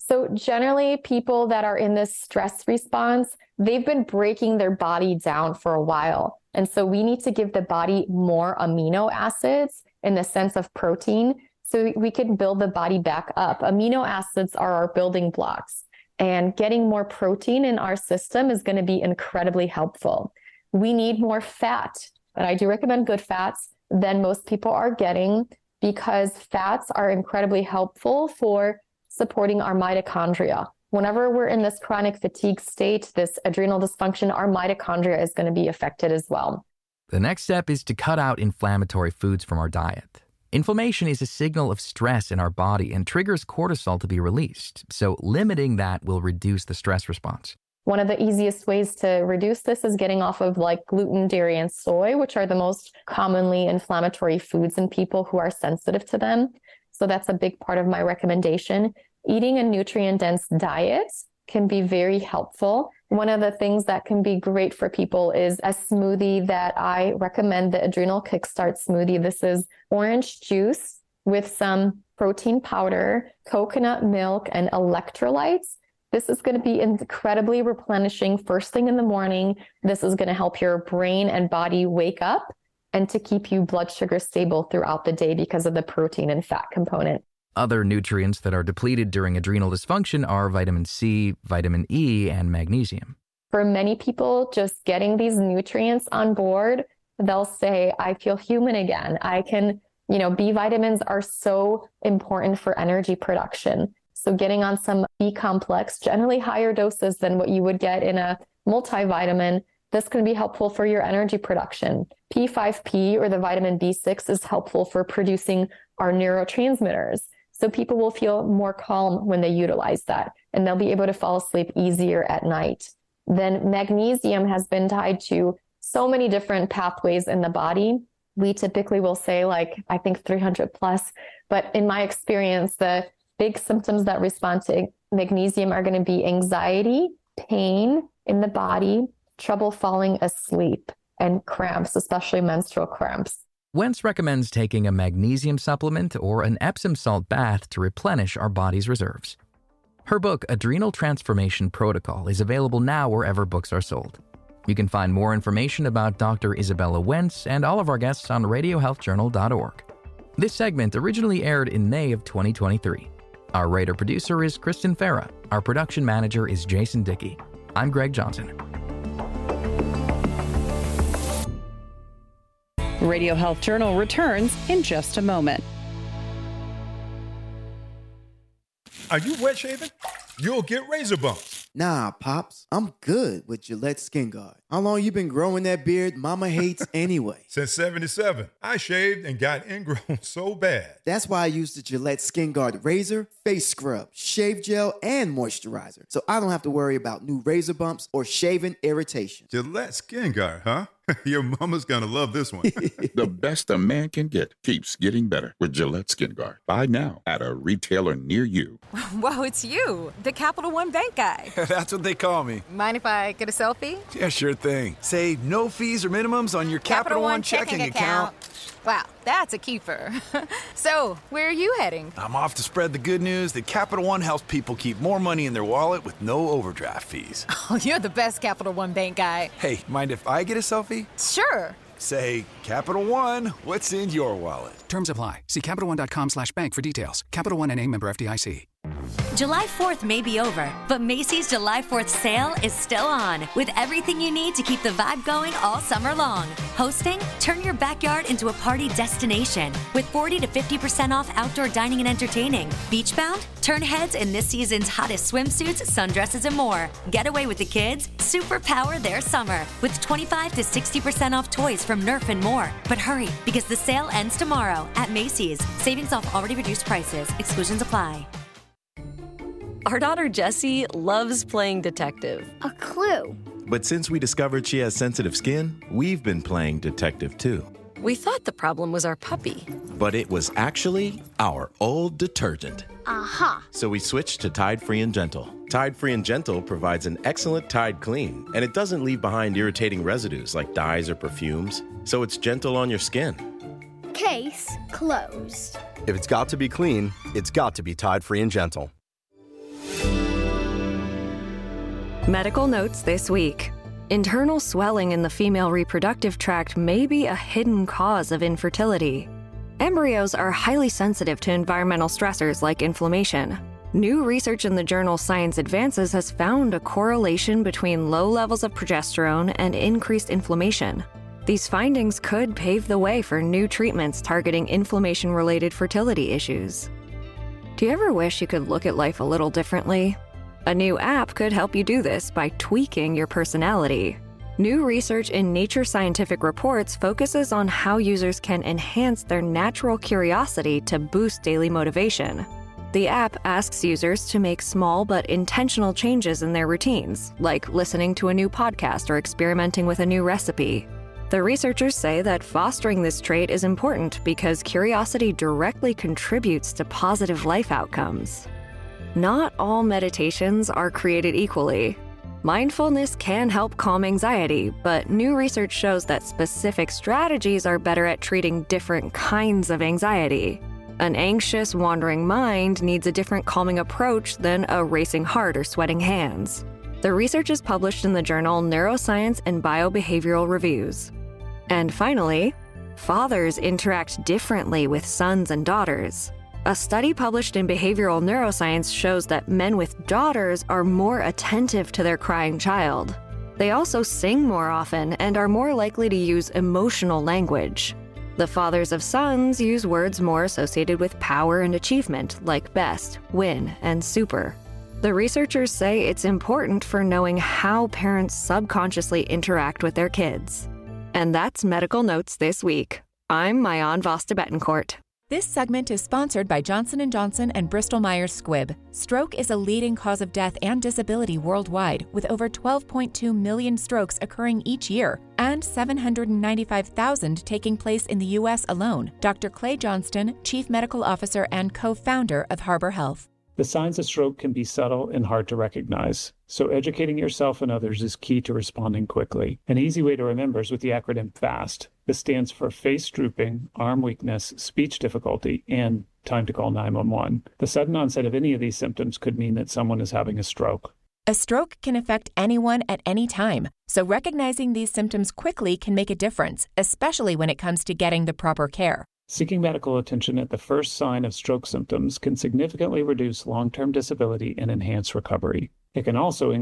So generally, people that are in this stress response, they've been breaking their body down for a while. And so we need to give the body more amino acids in the sense of protein so we can build the body back up. Amino acids are our building blocks, and getting more protein in our system is going to be incredibly helpful. We need more fat, but I do recommend good fats than most people are getting, because fats are incredibly helpful for supporting our mitochondria. Whenever we're in this chronic fatigue state, this adrenal dysfunction, our mitochondria is going to be affected as well. The next step is to cut out inflammatory foods from our diet. Inflammation is a signal of stress in our body and triggers cortisol to be released, so limiting that will reduce the stress response. One of the easiest ways to reduce this is getting off of like gluten, dairy, and soy, which are the most commonly inflammatory foods in people who are sensitive to them. So that's a big part of my recommendation. Eating a nutrient-dense diet can be very helpful. One of the things that can be great for people is a smoothie that I recommend, the Adrenal Kickstart smoothie. This is orange juice with some protein powder, coconut milk, and electrolytes. This is going to be incredibly replenishing first thing in the morning. This is going to help your brain and body wake up and to keep you blood sugar stable throughout the day because of the protein and fat component. Other nutrients that are depleted during adrenal dysfunction are vitamin C, vitamin E, and magnesium. For many people, just getting these nutrients on board, they'll say, I feel human again. I can, you know, B vitamins are so important for energy production. So getting on some B complex, generally higher doses than what you would get in a multivitamin, this can be helpful for your energy production. P five P, or the vitamin B six, is helpful for producing our neurotransmitters. So people will feel more calm when they utilize that, and they'll be able to fall asleep easier at night. Then magnesium has been tied to so many different pathways in the body. We typically will say like, I think three hundred plus, but in my experience, the big symptoms that respond to magnesium are going to be anxiety, pain in the body, trouble falling asleep, and cramps, especially menstrual cramps. Wentz recommends taking a magnesium supplement or an Epsom salt bath to replenish our body's reserves. Her book, Adrenal Transformation Protocol, is available now wherever books are sold. You can find more information about Doctor Isabella Wentz and all of our guests on radio health journal dot org. This segment originally aired in May of twenty twenty-three. Our writer-producer is Kristen Farah. Our production manager is Jason Dickey. I'm Greg Johnson. Radio Health Journal returns in just a moment. Are you wet shaving? You'll get razor bumps. Nah, Pops. I'm good with Gillette Skin Guard. How long you been growing that beard Mama hates anyway? Since seventy-seven. I shaved and got ingrown so bad. That's why I use the Gillette Skin Guard razor, face scrub, shave gel, and moisturizer. So I don't have to worry about new razor bumps or shaving irritation. Gillette Skin Guard, huh? Your mama's gonna love this one. The best a man can get keeps getting better with Gillette Skin Guard. Buy now at a retailer near you. Whoa, it's you, the Capital One Bank guy. That's what they call me. Mind if I get a selfie? Yeah, sure thing. Say no fees or minimums on your Capital, Capital One, One checking, checking account. account. Wow, that's a keeper. So, where are you heading? I'm off to spread the good news that Capital One helps people keep more money in their wallet with no overdraft fees. Oh, you're the best Capital One Bank guy. Hey, mind if I get a selfie? Sure. Say, Capital One, what's in your wallet? Terms apply. See CapitalOne.com slash bank for details. Capital One N A, member F D I C. July fourth may be over, but Macy's July fourth sale is still on, with everything you need to keep the vibe going all summer long. Hosting? Turn your backyard into a party destination with forty to fifty percent off outdoor dining and entertaining. Beachbound? Turn heads in this season's hottest swimsuits, sundresses, and more. Get away with the kids? Superpower their summer with twenty-five to sixty percent off toys from Nerf and more. But hurry, because the sale ends tomorrow at Macy's. Savings off already reduced prices. Exclusions apply. Our daughter Jessie loves playing detective. A clue. But since we discovered she has sensitive skin, we've been playing detective too. We thought the problem was our puppy. But it was actually our old detergent. Aha. So we switched to Tide Free and Gentle. Tide Free and Gentle provides an excellent Tide clean, and it doesn't leave behind irritating residues like dyes or perfumes, so it's gentle on your skin. Case closed. If it's got to be clean, it's got to be Tide Free and Gentle. Medical notes this week. Internal swelling in the female reproductive tract may be a hidden cause of infertility. Embryos are highly sensitive to environmental stressors like inflammation. New research in the journal Science Advances has found a correlation between low levels of progesterone and increased inflammation. These findings could pave the way for new treatments targeting inflammation-related fertility issues. Do you ever wish you could look at life a little differently? A new app could help you do this by tweaking your personality. New research in Nature Scientific Reports focuses on how users can enhance their natural curiosity to boost daily motivation. The app asks users to make small but intentional changes in their routines, like listening to a new podcast or experimenting with a new recipe. The researchers say that fostering this trait is important because curiosity directly contributes to positive life outcomes. Not all meditations are created equally. Mindfulness can help calm anxiety, but new research shows that specific strategies are better at treating different kinds of anxiety. An anxious, wandering mind needs a different calming approach than a racing heart or sweating hands. The research is published in the journal Neuroscience and Biobehavioral Reviews. And finally, fathers interact differently with sons and daughters. A study published in Behavioral Neuroscience shows that men with daughters are more attentive to their crying child. They also sing more often and are more likely to use emotional language. The fathers of sons use words more associated with power and achievement, like best, win, and super. The researchers say it's important for knowing how parents subconsciously interact with their kids. And that's Medical Notes this week. I'm Mayan Vasta Betancourt. This segment is sponsored by Johnson and Johnson and Bristol-Myers Squibb. Stroke is a leading cause of death and disability worldwide, with over twelve point two million strokes occurring each year and seven hundred ninety-five thousand taking place in the U S alone. Doctor Clay Johnston, Chief Medical Officer and co-founder of Harbor Health. The signs of stroke can be subtle and hard to recognize, so educating yourself and others is key to responding quickly. An easy way to remember is with the acronym FAST. This stands for face drooping, arm weakness, speech difficulty, and time to call nine one one. The sudden onset of any of these symptoms could mean that someone is having a stroke. A stroke can affect anyone at any time, so recognizing these symptoms quickly can make a difference, especially when it comes to getting the proper care. Seeking medical attention at the first sign of stroke symptoms can significantly reduce long-term disability and enhance recovery. It can also increase